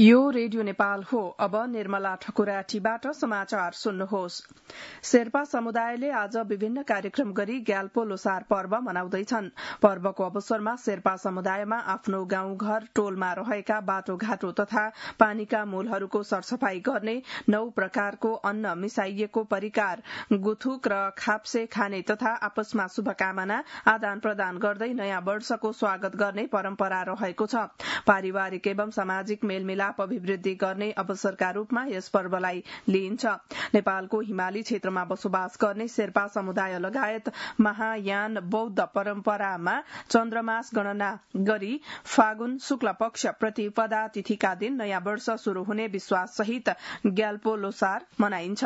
यो रेडियो नेपाल हो। अब निर्मला ठकुराठीबाट समाचार सुन्नुहोस्। शेर्पा समुदायले आज विभिन्न कार्यक्रम गरी ग्याल्पो लोसार पर्व मनाउँदैछन्। पर्वको अवसरमा शेर्पा समुदायमा आफ्नो गाउँ घर टोलमा रहेका बाटोघाटो तथा पानीका मूलहरूको सरसफाई गर्ने 9 प्रकारको अन्न मिसाइएको परिकार गुथुक र खाप्से खाने तथा आपसमा शुभकामना आदान प्रदान गर्दै नयाँ वर्षको स्वागत गर्ने परम्परा रहेको छ। पारिवारिक एवं सामाजिक मेलमिलाप अभिवृद्धि गर्ने अवसरका रूपमा यस पर्वलाई लिइन्छ। नेपालको हिमाली क्षेत्रमा बसोबास गर्ने शेर्पा समुदाय लगायत महायान बौद्ध परम्परामा चन्द्रमास गणना गरी फागुन शुक्ल पक्ष प्रतिपदा तिथिका दिन नयाँ वर्ष शुरू हुने विश्वास सहित ग्याल्पो लोसार मनाइन्छ।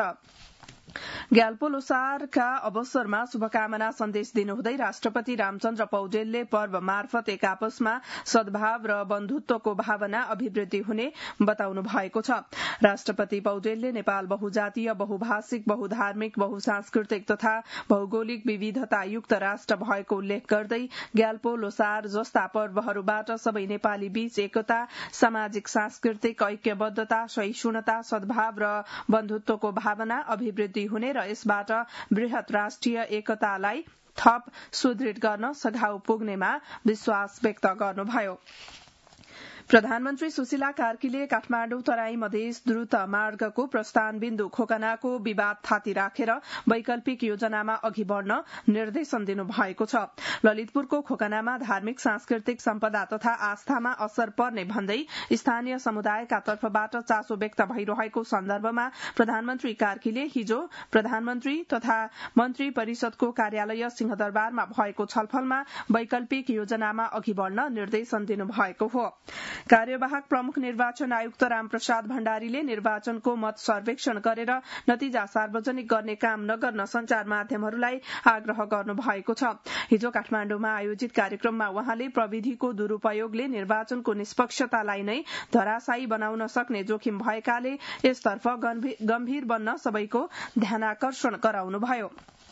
ग्याल्पो लोसारका अवसरमा शुभकामना सन्देश दिनुहुँदै राष्ट्रपति रामचन्द्र पौडेलले पर्व मार्फत एक आपसमा सद्भाव र बन्धुत्वको भावना अभिवृद्धि हुने बताउनु भएको छ। राष्ट्रपति पौडेलले नेपाल बहुजातीय, बहुभाषिक, बहुधार्मिक, बहुसांस्कृतिक तथा भौगोलिक विविधतायुक्त राष्ट्र भएको उल्लेख गर्दै ग्याल्पो लोसार जस्ता पर्वहरूबाट सबै नेपाली बीच एकता, सामाजिक सांस्कृतिक ऐक्यबद्धता, सहिष्णुता, सद्भाव र बन्धुत्वको भावना अभिवृद्धि हुने र यसबाट बृहत राष्ट्रिय एकतालाई थप सुदृढ गर्न सघाउ पुग्नेमा विश्वास व्यक्त गर्नुभयो। प्रधानमन्त्री सुशीला कार्कीले काठमाडौँ तराई मधेस द्रुत मार्गको प्रस्थान बिन्दु खोकनाको विवाद थाती राखेर वैकल्पिक योजनामा अघि बढ़न निर्देशन दिनुभएको छ। ललितपुरको खोकनामा धार्मिक सांस्कृतिक सम्पदा तथा आस्थामा असर पर्ने भन्दै स्थानीय समुदायका तर्फबाट चासो व्यक्त भइरहेको सन्दर्भमा प्रधानमन्त्री कार्कीले हिजो प्रधानमन्त्री तथा मन्त्री परिषदको कार्यालय सिंहदरबारमा भएको छलफलमा वैकल्पिक योजनामा अघि बढ़न निर्देशन दिनुभएको हो। कार्यवाहक प्रमुख निर्वाचन आयुक्त रामप्रसाद भण्डारीले निर्वाचनको मत सर्वेक्षण गरेर नतिजा सार्वजनिक गर्ने काम नगर्न संचार माध्यमहरूलाई आग्रह गर्नु भएको छ। हिजो काठमाडौँमा आयोजित कार्यक्रममा वहाँले प्रविधिको दुरूपयोगले निर्वाचनको निष्पक्षतालाई नै धराशायी बनाउन सक्ने जोखिम भएकाले यसतर्फ गम्भीर बन्न सबैको ध्यानाकर्षण गराउनुभयो।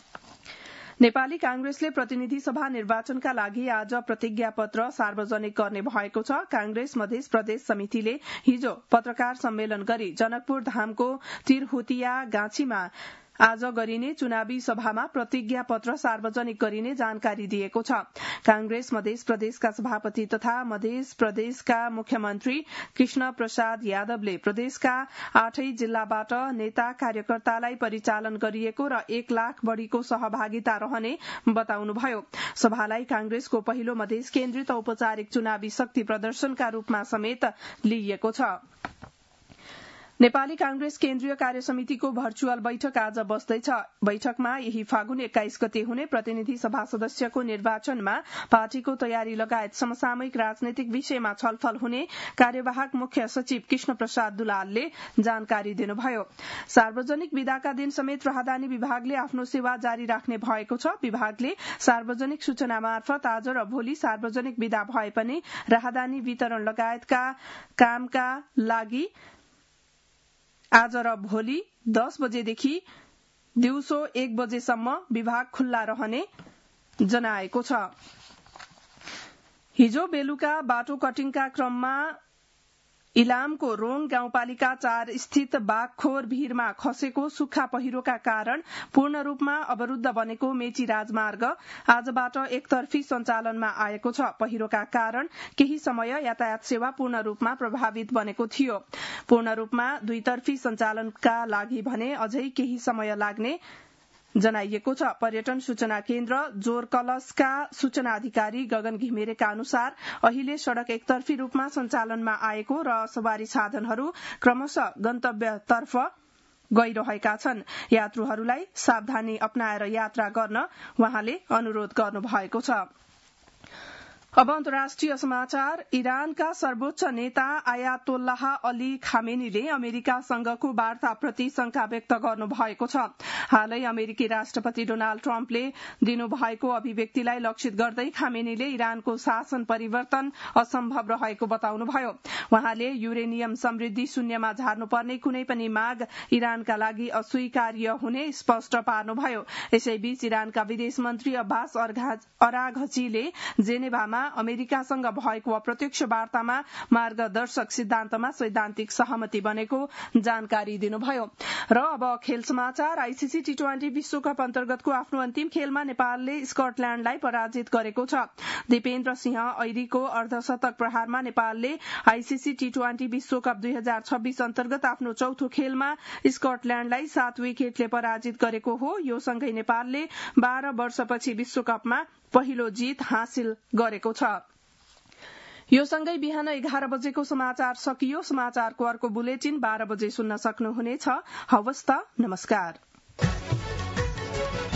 नेपाली कांग्रेसले प्रतिनिधि सभा निर्वाचनका लागि आज प्रतिज्ञा पत्र सार्वजनिक गर्ने भएको छ। कांग्रेस मधेस प्रदेश समितिले हिजो पत्रकार सम्मेलन गरी जनकपुर धामको तिरहुतिया गाछीमा आज गरिने चुनावी सभामा प्रतिज्ञा पत्र सार्वजनिक गरिने जानकारी दिएको छ। कांग्रेस मधेस प्रदेशका सभापति तथा मधेस प्रदेशका मुख्यमन्त्री कृष्ण प्रसाद यादवले प्रदेशका 8 जिल्लाबाट नेता कार्यकर्तालाई परिचालन गरिएको र 1 लाख बढ़ीको सहभागिता रहने बताउनुभयो। सभालाई कांग्रेसको पहिलो मधेस केन्द्रित औपचारिक चुनावी शक्ति प्रदर्शनका रूपमा समेत लिइएको छ। नेपाली कांग्रेस केन्द्रीय कार्य समितिको भर्चुअल बैठक आज बस्दैछ। बैठकमा यही फागुन 21 गते हुने प्रतिनिधि सभा सदस्यको निर्वाचनमा पार्टीको तयारी लगायत समसामयिक राजनैतिक विषयमा छलफल हुने कार्यवाहक मुख्य सचिव कृष्ण प्रसाद दुलालले जानकारी दिनुभयो। सार्वजनिक विदाका दिन समेत राहदानी विभागले आफ्नो सेवा जारी राख्ने भएको छ। विभागले सार्वजनिक सूचना मार्फत आज र भोलि सार्वजनिक विदा भए पनि राहदानी वितरण लगायतका कामका लागि आज र भोलि 10 बजेदेखि दिउँसो 1 बजेसम्म विभाग खुल्ला रहने जनाएको छ। हिजो बेलुका बाटो कटिङका क्रममा इलामको रोङ गाउँपालिका 4 स्थित बागखोर भीरमा खसेको सुक्खा पहिरोका कारण पूर्ण रूपमा अवरूद्ध बनेको मेची राजमार्ग आजबाट एकतर्फी सञ्चालनमा आएको छ। पहिरोका कारण केही समय यातायात सेवा पूर्ण रूपमा प्रभावित बनेको थियो। पूर्ण रूपमा दुईतर्फी सञ्चालनका लागि भने अझै केही समय लाग्ने जनाइएको छ। पर्यटन सूचना केन्द्र जोरकलसका सूचना अधिकारी गगन घिमिरेका अनुसार अहिले सड़क एकतर्फी रूपमा सञ्चालनमा आएको र सवारी साधनहरू क्रमशः गन्तव्यतर्फ गइरहेका छन्। यात्रुहरूलाई सावधानी अपनाएर यात्रा गर्न उहाँले अनुरोध गर्नुभएको छ। अब अन्तर्राष्ट्रिय समाचार। इरानका सर्वोच्च नेता आयातोल्लाह अली खामेनीले अमेरिकासँगको वार्ताप्रति शंका व्यक्त गर्नु भएको छ। हालै अमेरिकी राष्ट्रपति डोनाल्ड ट्रम्पले दिनुभएको अभिव्यक्तिलाई लक्षित गर्दै खामेनीले इरानको शासन परिवर्तन असम्भव रहेको बताउनुभयो। उहाँले युरेनियम समृद्धि शून्यमा झार्नुपर्ने कुनै पनि माग इरानका लागि अस्वीकार्य हुने स्पष्ट पार्नुभयो। यसैबीच इरानका विदेश मन्त्री अब्बास अराघचीले जेनेभामा अमेरिकासँग भएको अप्रत्यक्ष वार्तामा मार्गदर्शक सिद्धान्तमा सैद्धान्तिक सहमति बनेको जानकारी दिनुभयो। र अब खेल समाचार। आईसीसी टी20 विश्वकप अन्तर्गतको आफ्नो अन्तिम खेलमा नेपालले स्कटल्याण्डलाई पराजित गरेको छ। दिपेन्द्र सिंह ऐरीको अर्धशतक प्रहारमा नेपालले आईसीसी टी20 विश्वकप 2026 अन्तर्गत आफ्नो चौथो खेलमा स्कटल्याण्डलाई 7 विकेटले पराजित गरेको हो। यो सँगै नेपालले 12 वर्षपछि विश्वकपमा पहिलो जीत हासिल गरेको छ। यो सँगै बिहान 11 बजेको समाचार सकियो। समाचारको अर्को बुलेटिन 12 बजे सुन्न सक्नुहुनेछ। हवस् त, नमस्कार।